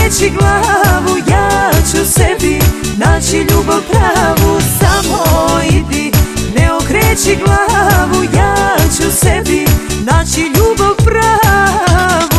okreći glavu, ja ću sebi naći ljubav pravu. Samo idi, ne okreći glavu, ja ću sebi naći ljubav pravu.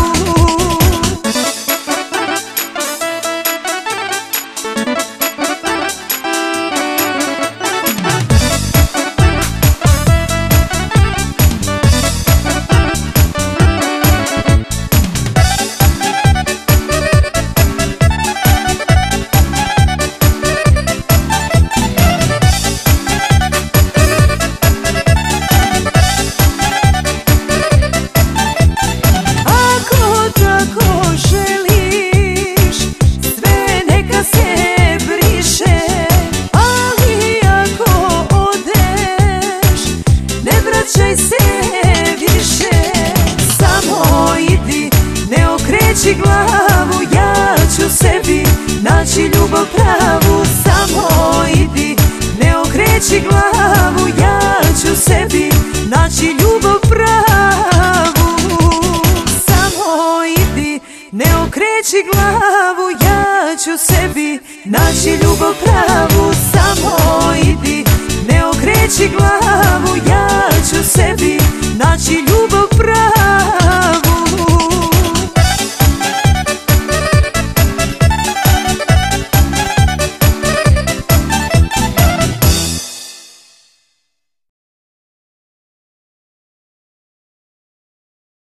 Vraćaj se više, samo idi, ne okreći glavu, ja ću sebi naći ljubav pravu. Samo idi, ne okreći glavu, ja ću sebi naći ljubav pravu. Samo idi, ne okreći glavu, ja ću sebi naći ljubav pravu. Samo idi, ne okreći glavu, ja ću sebi naći ljubav pravu.